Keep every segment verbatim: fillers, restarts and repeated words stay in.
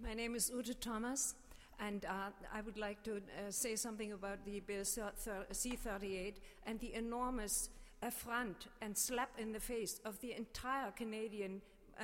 My name is Ute Thomas, and uh, I would like to uh, say something about the Bill C thirty-eight and the enormous affront and slap in the face of the entire Canadian uh,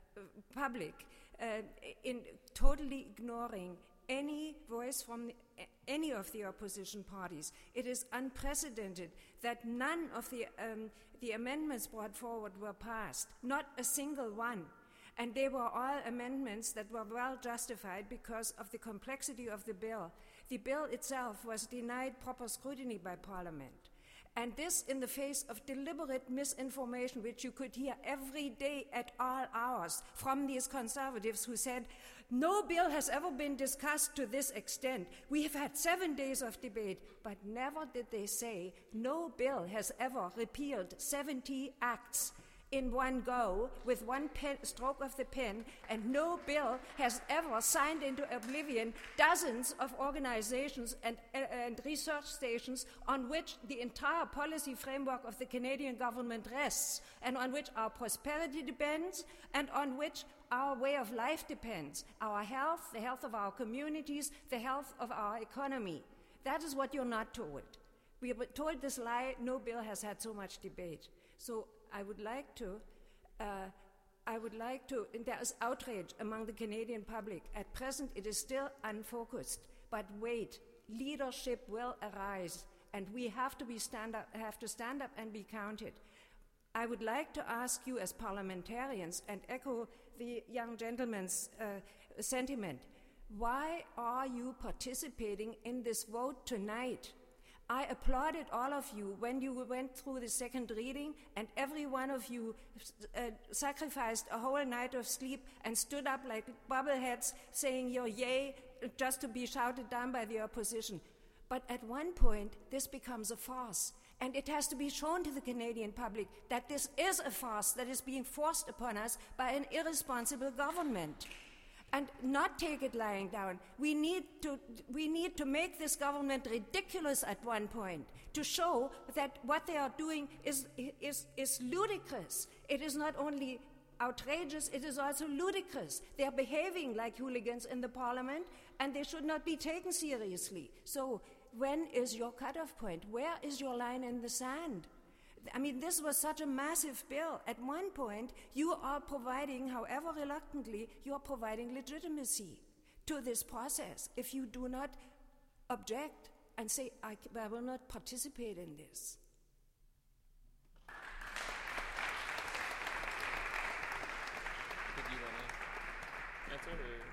public uh, in totally ignoring any voice from the, any of the opposition parties. It is unprecedented that none of the, um, the amendments brought forward were passed, not a single one. And they were all amendments that were well justified because of the complexity of the bill. The bill itself was denied proper scrutiny by Parliament. And this in the face of deliberate misinformation, which you could hear every day at all hours from these conservatives who said, no bill has ever been discussed to this extent. We have had seven days of debate, but never did they say, no bill has ever repealed seventy acts in one go, with one pen, stroke of the pen, and no bill has ever signed into oblivion dozens of organizations and, uh, and research stations on which the entire policy framework of the Canadian government rests, and on which our prosperity depends, and on which our way of life depends, our health, the health of our communities, the health of our economy. That is what you're not told. We were told this lie, no bill has had so much debate. So I would like to, uh, I would like to, there is outrage among the Canadian public. At present, it is still unfocused. But wait, leadership will arise, and we have to be stand up, have to stand up and be counted. I would like to ask you as parliamentarians, and echo the young gentleman's uh, sentiment, why are you participating in this vote tonight? I applauded all of you when you went through the second reading, and every one of you uh, sacrificed a whole night of sleep and stood up like bubbleheads saying your yay just to be shouted down by the opposition. But at one point, this becomes a farce, and it has to be shown to the Canadian public that this is a farce that is being forced upon us by an irresponsible government. And not take it lying down. We need to we need to make this government ridiculous at one point to show that what they are doing is is is ludicrous. It is not only outrageous, it is also ludicrous. They are behaving like hooligans in the Parliament, and they should not be taken seriously. So when is your cutoff point? Where is your line in the sand? I mean, this was such a massive bill. At one point, you are providing, however reluctantly, you are providing legitimacy to this process if you do not object and say, I, I will not participate in this. Did you want to answer? Or?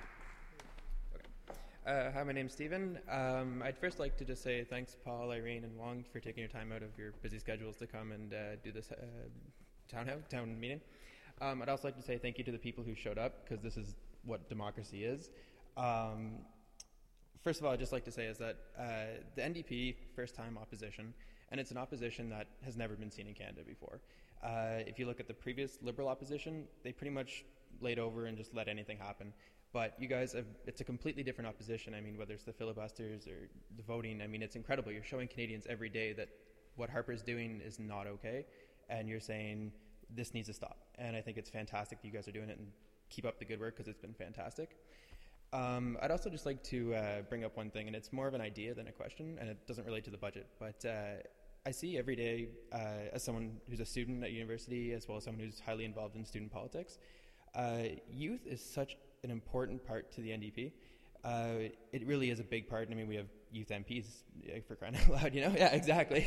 Uh, hi, my name's Stephen. Um, I'd first like to just say thanks, Paul, Irene, and Wong, for taking your time out of your busy schedules to come and uh, do this uh, town, house, town meeting. Um, I'd also like to say thank you to the people who showed up, because this is what democracy is. Um, first of all, I'd just like to say is that uh, the N D P, first-time opposition, and it's an opposition that has never been seen in Canada before. Uh, if you look at the previous Liberal opposition, they pretty much laid over and just let anything happen. But you guys, have, it's a completely different opposition. I mean, whether it's the filibusters or the voting, I mean, it's incredible. You're showing Canadians every day that what Harper's doing is not okay, and you're saying this needs to stop. And I think it's fantastic that you guys are doing it, and keep up the good work, because it's been fantastic. Um, I'd also just like to uh, bring up one thing, and it's more of an idea than a question, and it doesn't relate to the budget. But uh, I see every day, uh, as someone who's a student at university, as well as someone who's highly involved in student politics, uh, youth is such an important part to the N D P. Uh, it really is a big part. I mean, we have youth M Ps, for crying out loud, you know? Yeah, exactly.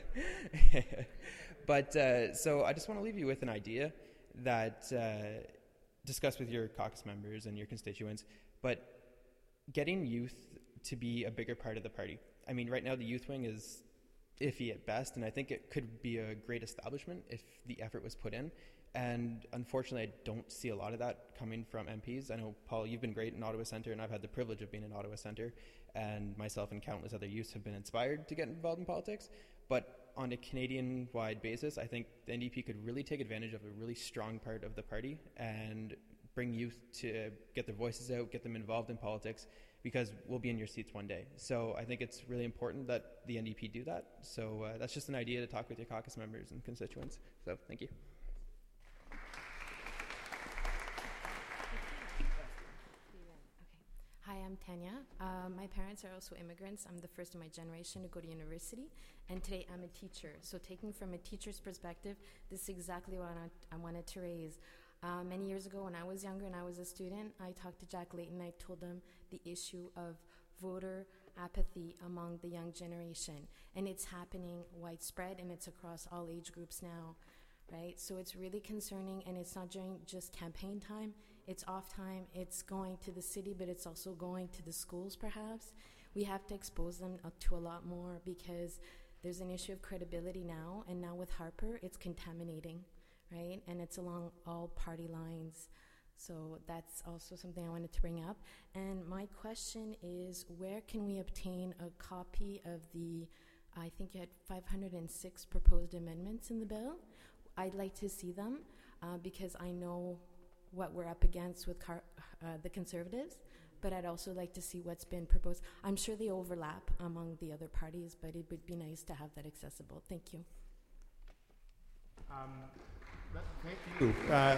But uh, so I just want to leave you with an idea that uh, discuss with your caucus members and your constituents, but getting youth to be a bigger part of the party. I mean, right now the youth wing is iffy at best, and I think it could be a great establishment if the effort was put in. And unfortunately, I don't see a lot of that coming from M Ps. I know, Paul, you've been great in Ottawa Centre, and I've had the privilege of being in Ottawa Centre, and myself and countless other youths have been inspired to get involved in politics. But on a Canadian-wide basis, I think the N D P could really take advantage of a really strong part of the party and bring youth to get their voices out, get them involved in politics, because we'll be in your seats one day. So I think it's really important that the N D P do that. So uh, that's just an idea to talk with your caucus members and constituents. So thank you. Tanya. Uh, my parents are also immigrants. I'm the first in my generation to go to university, and today I'm a teacher. So taking from a teacher's perspective, this is exactly what I, I wanted to raise. Uh, many years ago when I was younger and I was a student, I talked to Jack Layton. I told him the issue of voter apathy among the young generation. And it's happening widespread, and it's across all age groups now, right? So it's really concerning, and it's not during just campaign time. It's off time, it's going to the city, but it's also going to the schools, perhaps. We have to expose them uh, to a lot more, because there's an issue of credibility now, and now with Harper, it's contaminating, right? And it's along all party lines. So that's also something I wanted to bring up. And my question is, where can we obtain a copy of the, I think you had five hundred six proposed amendments in the bill? I'd like to see them, uh, because I know what we're up against with car- uh, the Conservatives, but I'd also like to see what's been proposed. I'm sure they overlap among the other parties, but it would be nice to have that accessible. Thank you. Um, thank you. Uh,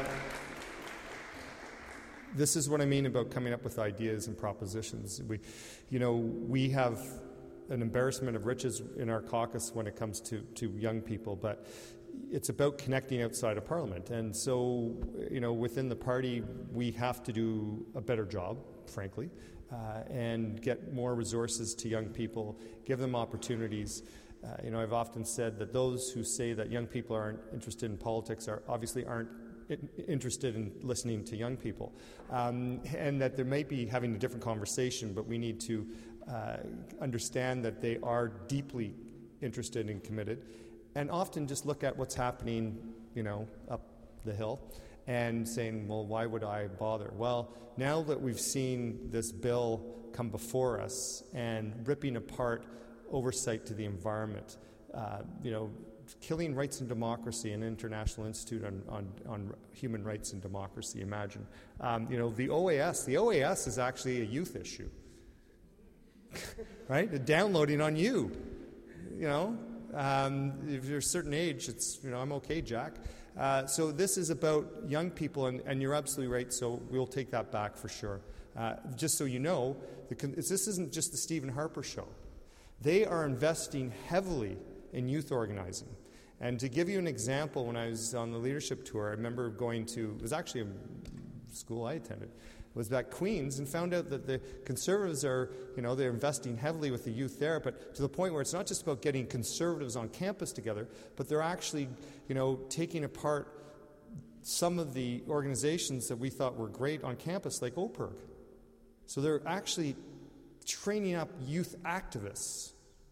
this is what I mean about coming up with ideas and propositions. We, you know, we have an embarrassment of riches in our caucus when it comes to, to young people, but it's about connecting outside of Parliament. And so, you know, within the party, we have to do a better job, frankly, uh, and get more resources to young people, give them opportunities. Uh, you know, I've often said that those who say that young people aren't interested in politics are obviously aren't in, interested in listening to young people, um, and that they might be having a different conversation, but we need to uh, understand that they are deeply interested and committed. And often just look at what's happening, you know, up the hill and saying, well, why would I bother? Well, now that we've seen this bill come before us and ripping apart oversight to the environment, uh, you know, killing Rights and Democracy, an international institute on, on, on human rights and democracy, imagine. Um, you know, the O A S, the O A S is actually a youth issue, right? The downloading on you, you know. Um, if you're a certain age, it's, you know, I'm okay, Jack. Uh, so this is about young people, and, and you're absolutely right, so we'll take that back for sure. Uh, just so you know, the con- this isn't just the Stephen Harper show. They are investing heavily in youth organizing. And to give you an example, when I was on the leadership tour, I remember going to, it was actually a school I attended, was at Queen's, and found out that the Conservatives are, you know, they're investing heavily with the youth there, but to the point where it's not just about getting Conservatives on campus together, but they're actually, you know, taking apart some of the organizations that we thought were great on campus, like O P R G. So they're actually training up youth activists,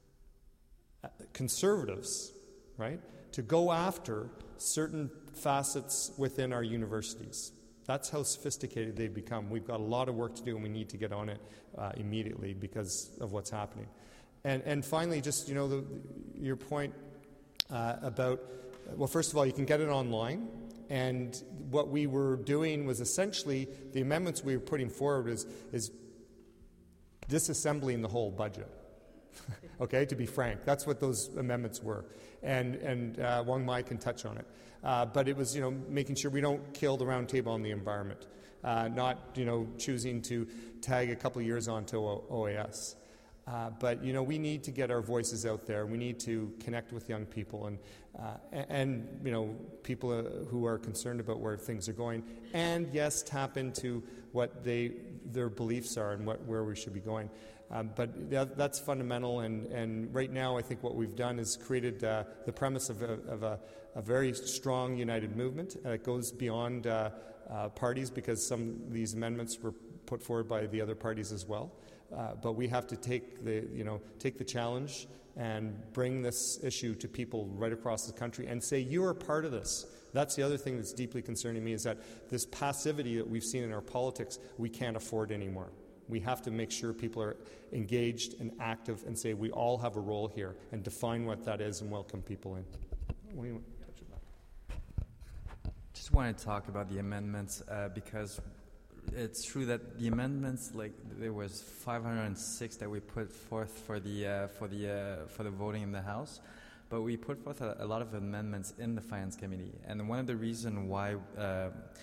Conservatives, right, to go after certain facets within our universities. That's how sophisticated they've become. We've got a lot of work to do, and we need to get on it uh, immediately because of what's happening. And and finally, just, you know, the, your point uh, about, well, first of all, you can get it online. And what we were doing was essentially, the amendments we were putting forward is, is disassembling the whole budget. Okay, to be frank, that's what those amendments were, and and uh, Wong Mai can touch on it. Uh, but it was, you know, making sure we don't kill the round table on the environment, uh, not, you know, choosing to tag a couple of years onto O A S. Uh, but, you know, we need to get our voices out there. We need to connect with young people and uh, and, and you know, people uh, who are concerned about where things are going, and yes, tap into what they their beliefs are and what where we should be going. Um, but that, that's fundamental, and, and right now I think what we've done is created uh, the premise of, a, of a, a very strong united movement that goes beyond uh, uh, parties, because some of these amendments were put forward by the other parties as well. Uh, but we have to take the, you know, take the challenge and bring this issue to people right across the country and say, you are part of this. That's the other thing that's deeply concerning me, is that this passivity that we've seen in our politics, we can't afford anymore. We have to make sure people are engaged and active and say we all have a role here, and define what that is and welcome people in. What do you want to touch about? Just wanted to talk about the amendments uh, because it's true that the amendments, like there was five hundred six that we put forth for the uh, for the uh, for the voting in the House, but we put forth a, a lot of amendments in the Finance Committee, and one of the reasons why. Uh,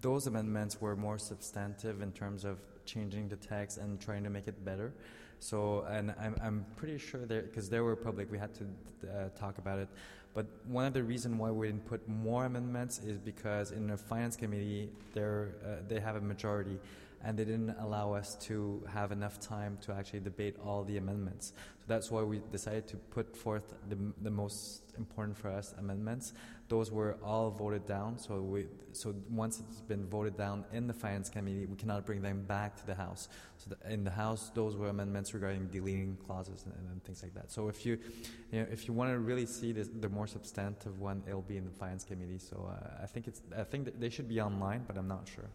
those amendments were more substantive in terms of changing the text and trying to make it better. So, and I'm, I'm pretty sure there, because they were public, we had to uh, talk about it. But one of the reasons why we didn't put more amendments is because in the Finance Committee, they're, uh, they have a majority, and they didn't allow us to have enough time to actually debate all the amendments. So that's why we decided to put forth the, the most important for us amendments. Those were all voted down, so we, so once it's been voted down in the Finance Committee, we cannot bring them back to the House. So the, in the House, those were amendments regarding deleting clauses and, and things like that. So if you, you know, if you want to really see this, the more substantive one, it'll be in the Finance Committee. So uh, I think it's, I think that they should be online, but I'm not sure.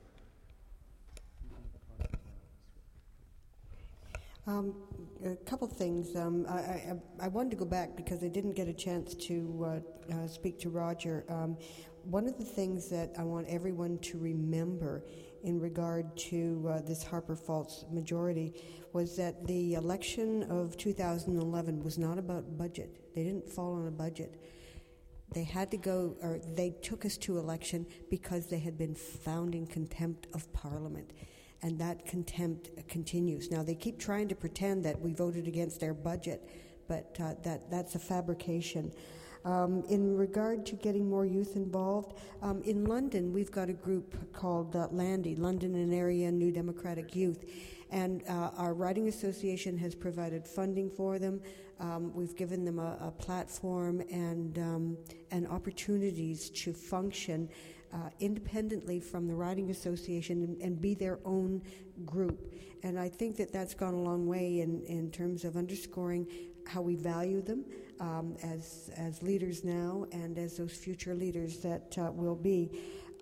Um, a couple things. Um, I, I, I wanted to go back because I didn't get a chance to uh, uh, speak to Roger. Um, one of the things that I want everyone to remember in regard to uh, this Harper Falls majority was that the election of two thousand eleven was not about budget. They didn't fall on a budget. They had to go, or they took us to election because they had been found in contempt of Parliament. And that contempt continues. Now, they keep trying to pretend that we voted against their budget, but uh, that that's a fabrication. Um, in regard to getting more youth involved, um, in London, we've got a group called uh, Landy, London and Area New Democratic Youth, and uh, our Riding Association has provided funding for them. Um, we've given them a, a platform and, um, and opportunities to function Uh, independently from the Riding Association and, and be their own group. And I think that that's gone a long way in, in terms of underscoring how we value them um, as, as leaders now and as those future leaders that uh, will be.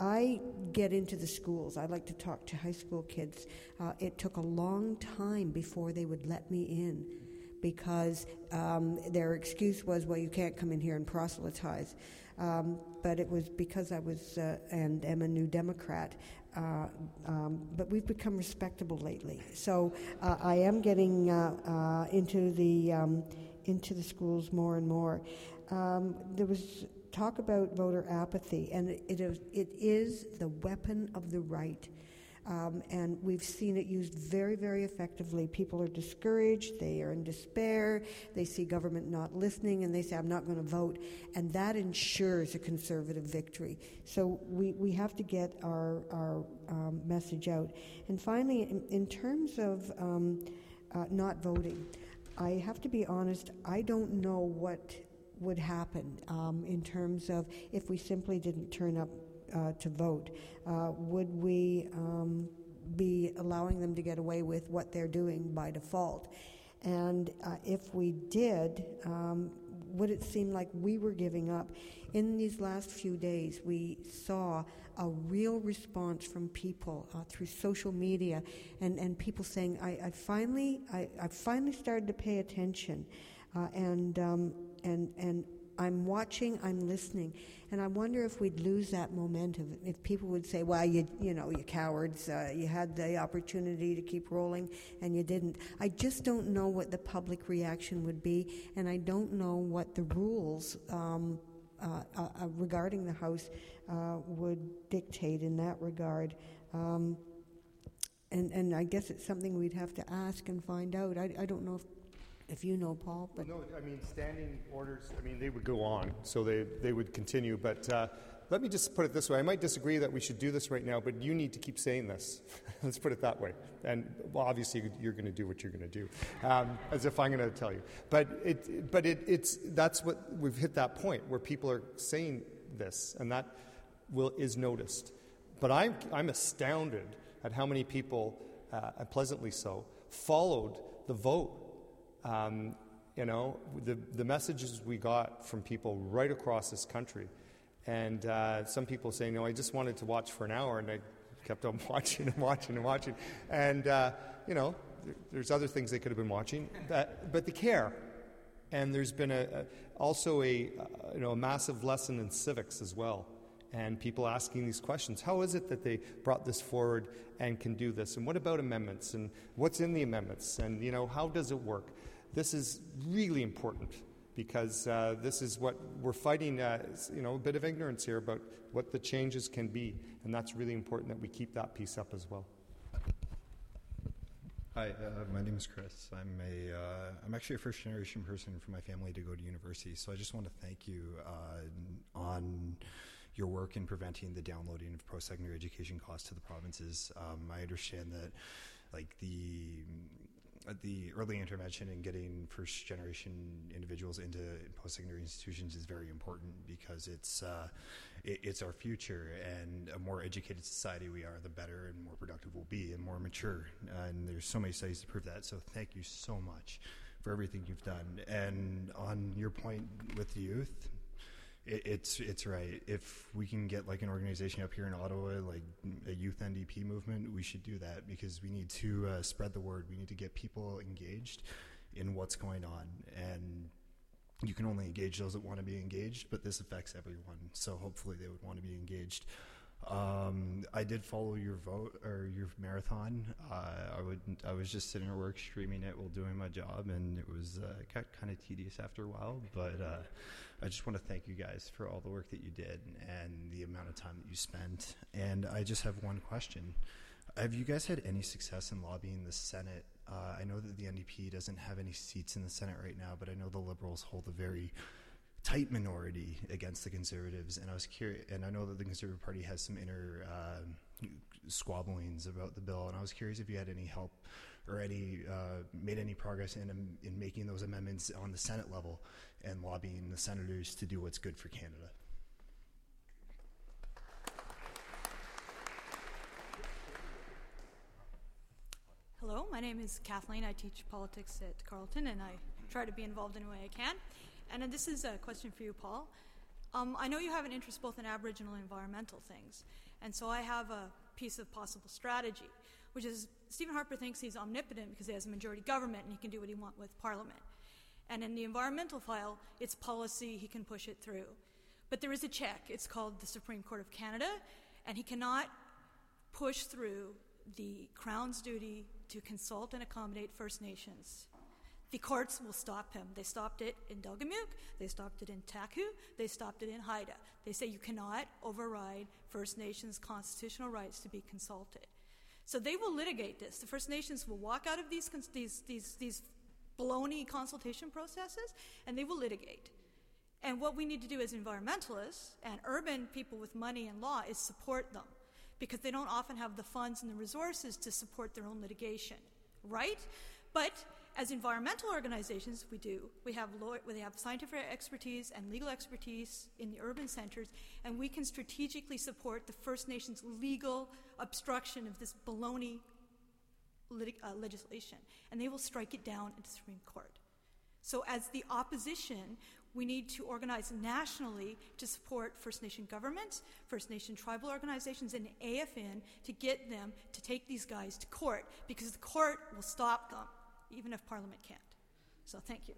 I get into the schools. I like to talk to high school kids. Uh, it took a long time before they would let me in because um, their excuse was, well, you can't come in here and proselytize. Um, but it was because I was uh, and am a New Democrat. Uh, um, but we've become respectable lately. So uh, I am getting uh, uh, into the um, into the schools more and more. Um, there was talk about voter apathy, and it, it is it is the weapon of the right. Um, and we've seen it used very, very effectively. People are discouraged, they are in despair, they see government not listening, and they say, I'm not going to vote. And that ensures a conservative victory. So we, we have to get our, our um, message out. And finally, in, in terms of um, uh, not voting, I have to be honest, I don't know what would happen um, in terms of if we simply didn't turn up Uh, to vote. Uh, would we um, be allowing them to get away with what they're doing by default? And uh, if we did, um, would it seem like we were giving up? In these last few days, we saw a real response from people uh, through social media, and, and people saying, I, I finally, I, I finally started to pay attention, uh, and um, and and. I'm watching, I'm listening, and I wonder if we'd lose that momentum, if people would say, well, you you know, you cowards, uh, you had the opportunity to keep rolling, and you didn't. I just don't know what the public reaction would be, and I don't know what the rules um, uh, uh, regarding the House uh, would dictate in that regard. Um, and, and I guess it's something we'd have to ask and find out. I, I don't know if If you know, Paul. But well, no, I mean, standing orders, I mean, they would go on, so they, they would continue. But uh, let me just put it this way. I might disagree that we should do this right now, but you need to keep saying this. Let's put it that way. And, well, obviously, you're going to do what you're going to do, um, as if I'm going to tell you. But it, but it, it's that's what we've hit that point where people are saying this, and that will is noticed. But I'm, I'm astounded at how many people, uh, pleasantly so, followed the vote. Um, you know, the, the messages we got from people right across this country. And uh, some people saying, no, I just wanted to watch for an hour, and I kept on watching and watching and watching. And, uh, you know, there, there's other things they could have been watching. But, but they care. And there's been a, a, also a, uh, you know, a massive lesson in civics as well. And people asking these questions. How is it that they brought this forward and can do this? And what about amendments? And what's in the amendments? And, you know, how does it work? This is really important because uh, this is what we're fighting, uh, you know, a bit of ignorance here about what the changes can be, and that's really important that we keep that piece up as well. Hi, uh, my name is Chris. I'm a uh, I'm actually a first generation person from my family to go to university, so I just want to thank you uh, on your work in preventing the downloading of post-secondary education costs to the provinces. Um, I understand that, like the the early intervention in getting first generation individuals into post-secondary institutions is very important, because it's uh, it, it's our future, and a more educated society we are, the better and more productive we'll be, and more mature. And there's so many studies to prove that. So thank you so much for everything you've done. And on your point with the youth, it, it's it's right. If we can get like an organization up here in Ottawa, like a youth N D P movement, we should do that, because we need to uh, spread the word. We need to get people engaged in what's going on. And you can only engage those that want to be engaged, but this affects everyone. So hopefully they would want to be engaged. Um, I did follow your vote or your marathon. Uh, I would. I was just sitting at work streaming it while doing my job, and it was uh, got kind of tedious after a while. But uh, I just want to thank you guys for all the work that you did and the amount of time that you spent. And I just have one question: have you guys had any success in lobbying the Senate? Uh, I know that the N D P doesn't have any seats in the Senate right now, but I know the Liberals hold a very tight minority against the Conservatives, and I was curious, and I know that the Conservative Party has some inner uh, squabblings about the bill, and I was curious if you had any help or any uh, made any progress in in making those amendments on the Senate level and lobbying the senators to do what's good for Canada. Hello, my name is Kathleen. I teach politics at Carleton, and I try to be involved in any way I can. And then this is a question for you, Paul. Um, I know you have an interest both in Aboriginal and environmental things, and so I have a piece of possible strategy, which is Stephen Harper thinks he's omnipotent because he has a majority government and he can do what he wants with Parliament. And in the environmental file, it's policy, he can push it through. But there is a check. It's called the Supreme Court of Canada, and he cannot push through the Crown's duty to consult and accommodate First Nations. The courts will stop him. They stopped it in Delgamuukw, they stopped it in Taku, they stopped it in Haida. They say you cannot override First Nations' constitutional rights to be consulted. So they will litigate this. The First Nations will walk out of these these these, these baloney consultation processes, and they will litigate. And what we need to do as environmentalists and urban people with money and law is support them, because they don't often have the funds and the resources to support their own litigation, right? But as environmental organizations, we do. We have law- we have scientific expertise and legal expertise in the urban centers, and we can strategically support the First Nations' legal obstruction of this baloney lit- uh, legislation, and they will strike it down at the Supreme Court. So as the opposition, we need to organize nationally to support First Nation governments, First Nation tribal organizations, and A F N to get them to take these guys to court, because the court will stop them, even if Parliament can't. So thank you.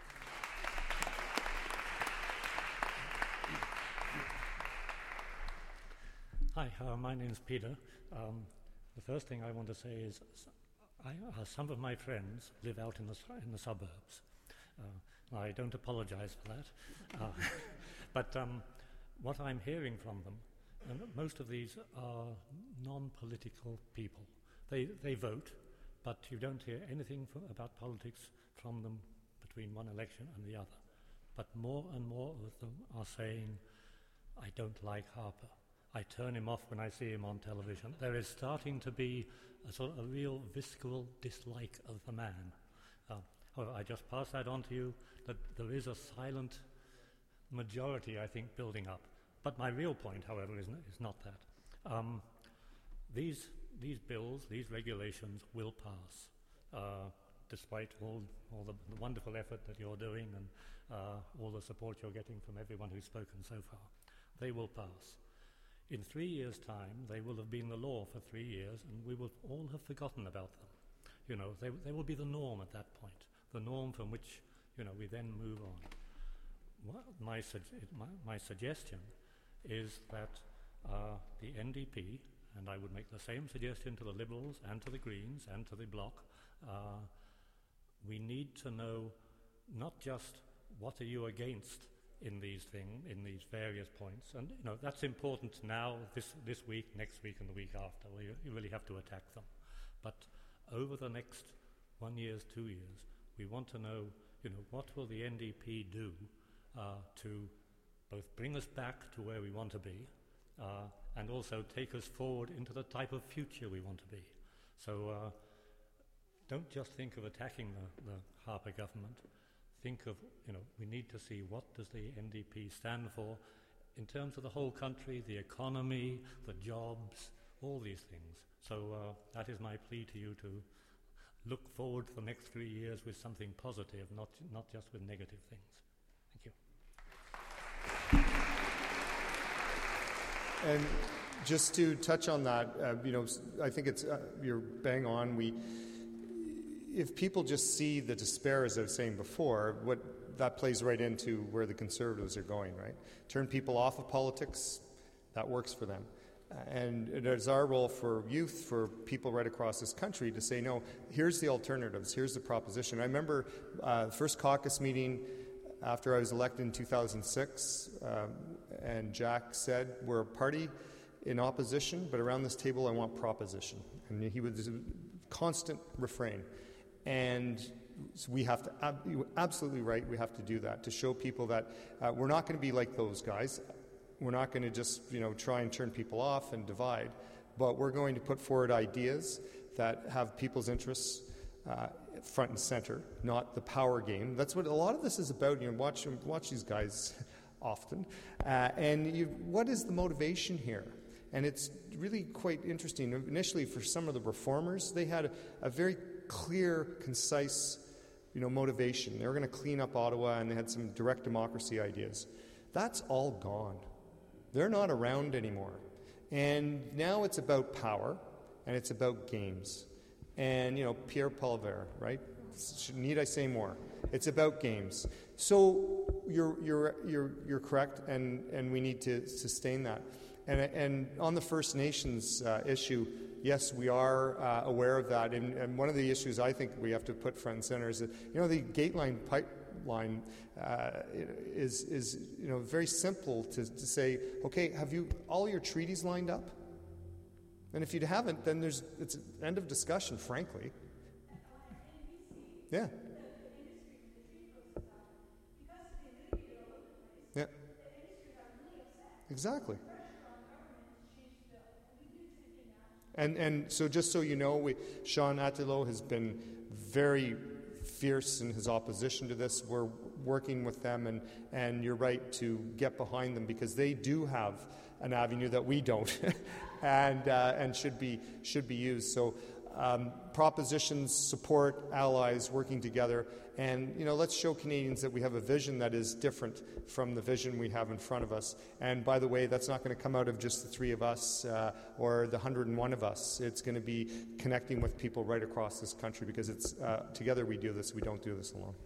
Hi, uh, my name is Peter. Um, the first thing I want to say is I, uh, some of my friends live out in the, in the suburbs. Uh, I don't apologize for that. Uh, but um, what I'm hearing from them, and most of these are non-political people. They, they vote, but you don't hear anything from, about politics from them between one election and the other. But more and more of them are saying, I don't like Harper. I turn him off when I see him on television. There is starting to be a sort of a real visceral dislike of the man. Uh, however, I just pass that on to you, that there is a silent majority, I think, building up. But my real point, however, is, n- is not that. Um, these these bills, these regulations will pass, uh, despite all, all the, the wonderful effort that you're doing and uh, all the support you're getting from everyone who's spoken so far. They will pass. In three years' time, they will have been the law for three years, and we will all have forgotten about them. You know, they, they will be the norm at that point, the norm from which, you know, we then move on. Well, my, suge- my, my suggestion is that uh, the N D P, and I would make the same suggestion to the Liberals and to the Greens and to the Bloc, uh, we need to know not just what are you against in these things, in these various points? And you know that's important now, this this week, next week, and the week after. We you really have to attack them. But over the next one years, two years, we want to know, you know, what will the N D P do uh, to both bring us back to where we want to be, uh, and also take us forward into the type of future we want to be. So uh, don't just think of attacking the, the Harper government. Think of, you know, we need to see what does the N D P stand for in terms of the whole country, the economy, the jobs, all these things. So uh, that is my plea to you, to look forward to the next three years with something positive, not not just with negative things. Thank you. And just to touch on that, uh, you know, I think it's uh, you're bang on. We, if people just see the despair, as I was saying before, what that plays right into where the Conservatives are going. Right, turn people off of politics. That works for them. And it is our role for youth, for people right across this country, to say, no, here's the alternatives, here's the proposition. I remember uh, the first caucus meeting after I was elected in two thousand six, um, and Jack said, we're a party in opposition, but around this table I want proposition. And he was a constant refrain. And so we have to, ab- you're absolutely right, we have to do that, to show people that uh, we're not going to be like those guys. We're not going to just, you know, try and turn people off and divide, but we're going to put forward ideas that have people's interests uh, front and center, not the power game. That's what a lot of this is about. You know, watch watch these guys often, uh, and you, what is the motivation here? And it's really quite interesting. Initially, for some of the reformers, they had a, a very clear, concise, you know, motivation. They were going to clean up Ottawa, and they had some direct democracy ideas. That's all gone. They're not around anymore. And now it's about power, and it's about games. And, you know, Pierre Poilievre, right? Need I say more? It's about games. So you're you're you're you're correct, and, and we need to sustain that. And and on the First Nations uh, issue, yes, we are uh, aware of that. And, and one of the issues I think we have to put front and center is that, you know, the Gateline pipeline uh, is is you know very simple to, to say, okay, have you all your treaties lined up? And if you haven't, then there's it's an end of discussion, frankly. Yeah. Yeah. Exactly. And and so just so you know, we, Sean Attilo has been very fierce in his opposition to this. We're working with them, and, and you're right to get behind them because they do have an avenue that we don't, and uh, and should be should be used. So um, propositions, support, allies, working together, and you know let's show Canadians that we have a vision that is different from the vision we have in front of us. And by the way, that's not going to come out of just the three of us uh, or the one hundred and one of us. It's going to be connecting with people right across this country because it's uh, together we do this. We don't do this alone.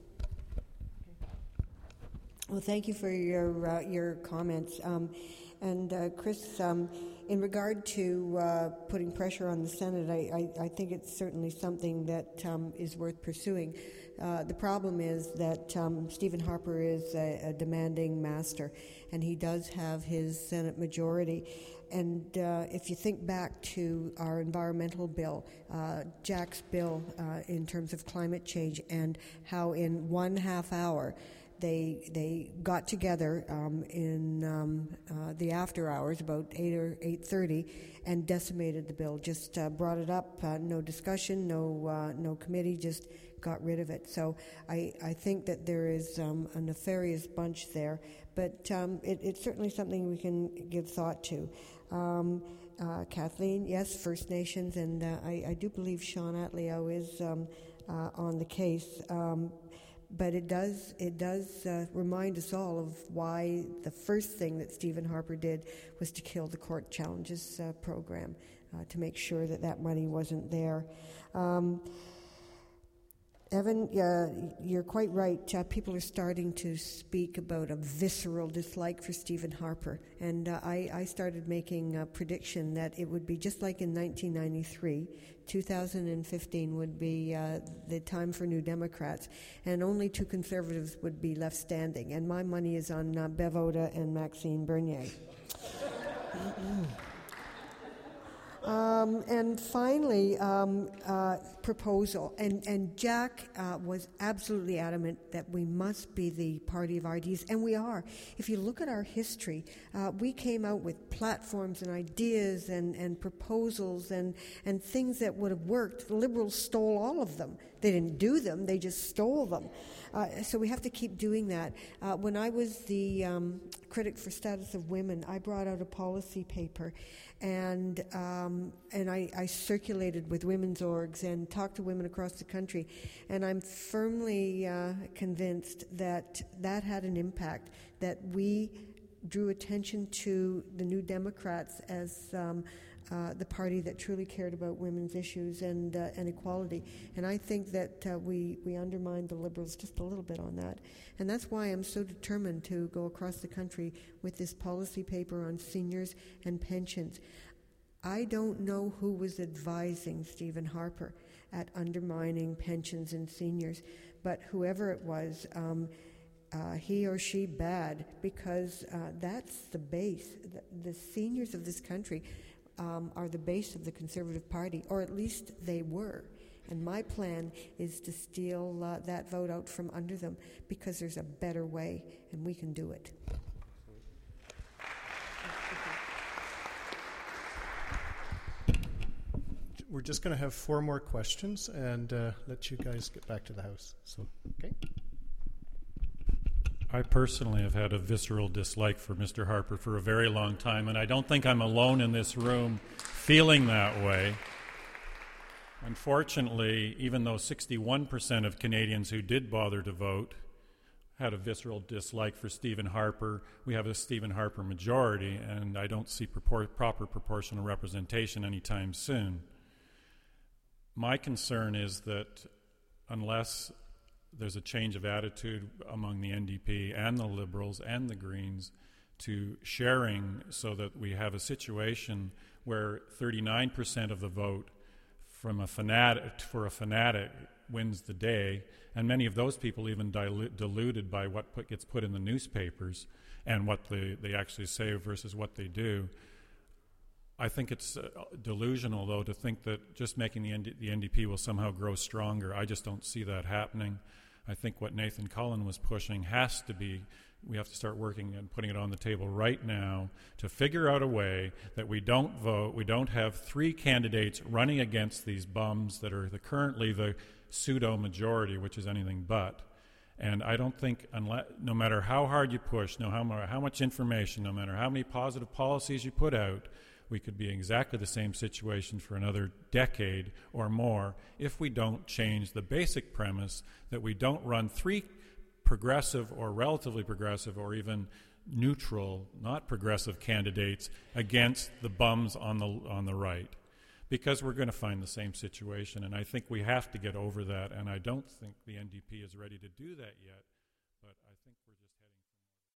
Well, thank you for your uh, your comments. Um, and uh, Chris, um, in regard to uh, putting pressure on the Senate, I, I, I think it's certainly something that um, is worth pursuing. Uh, the problem is that um, Stephen Harper is a, a demanding master, and he does have his Senate majority. And uh, if you think back to our environmental bill, uh, Jack's bill uh, in terms of climate change, and how in one half hour They they got together um, in um, uh, the after hours, about eight or eight thirty, and decimated the bill. Just uh, brought it up, uh, no discussion, no uh, no committee, just got rid of it. So I, I think that there is um, a nefarious bunch there, but um, it, it's certainly something we can give thought to. Um, uh, Kathleen, yes, First Nations, and uh, I, I do believe Sean Attilo is um, uh, on the case. Um, But it does it does uh, remind us all of why the first thing that Stephen Harper did was to kill the Court Challenges uh, program, uh, to make sure that that money wasn't there. Um, Evan, uh, you're quite right. Uh, people are starting to speak about a visceral dislike for Stephen Harper. And uh, I, I started making a prediction that it would be just like in nineteen ninety-three, two thousand fifteen would be uh, the time for New Democrats, and only two Conservatives would be left standing. And my money is on uh, Bev Oda and Maxine Bernier. Um, and finally, um, uh, proposal. And, and Jack uh, was absolutely adamant that we must be the party of ideas, and we are. If you look at our history, uh, we came out with platforms and ideas and, and proposals and, and things that would have worked. The Liberals stole all of them. They didn't do them, they just stole them. Uh, so we have to keep doing that. Uh, when I was the um, critic for Status of Women, I brought out a policy paper, and um, and I, I circulated with women's orgs and talked to women across the country, and I'm firmly uh, convinced that that had an impact, that we drew attention to the New Democrats as um, uh, the party that truly cared about women's issues and uh, and equality. And I think that uh, we, we undermined the Liberals just a little bit on that. And that's why I'm so determined to go across the country with this policy paper on seniors and pensions. I don't know who was advising Stephen Harper at undermining pensions and seniors, but whoever it was, um, uh, he or she bad, because uh, that's the base. The, the seniors of this country um, are the base of the Conservative Party, or at least they were. And my plan is to steal uh, that vote out from under them, because there's a better way, and we can do it. We're just going to have four more questions and uh, let you guys get back to the house. So, okay. I personally have had a visceral dislike for Mister Harper for a very long time, and I don't think I'm alone in this room feeling that way. Unfortunately, even though sixty-one percent of Canadians who did bother to vote had a visceral dislike for Stephen Harper, we have a Stephen Harper majority, and I don't see propor- proper proportional representation anytime soon. My concern is that unless there's a change of attitude among the N D P and the Liberals and the Greens to sharing, so that we have a situation where thirty-nine percent of the vote from a fanatic for a fanatic wins the day, and many of those people even dilu- diluted by what put, gets put in the newspapers and what they, they actually say versus what they do. I think it's uh, delusional, though, to think that just making the, N D- the N D P will somehow grow stronger. I just don't see that happening. I think what Nathan Cullen was pushing has to be, we have to start working and putting it on the table right now to figure out a way that we don't vote, we don't have three candidates running against these bums that are the, currently the pseudo-majority, which is anything but. And I don't think, unless, no matter how hard you push, no how, how much information, no matter how many positive policies you put out, we could be in exactly the same situation for another decade or more if we don't change the basic premise that we don't run three progressive or relatively progressive or even neutral, not progressive candidates against the bums on the on the right, because we're going to find the same situation. And I think we have to get over that, and I don't think the N D P is ready to do that yet.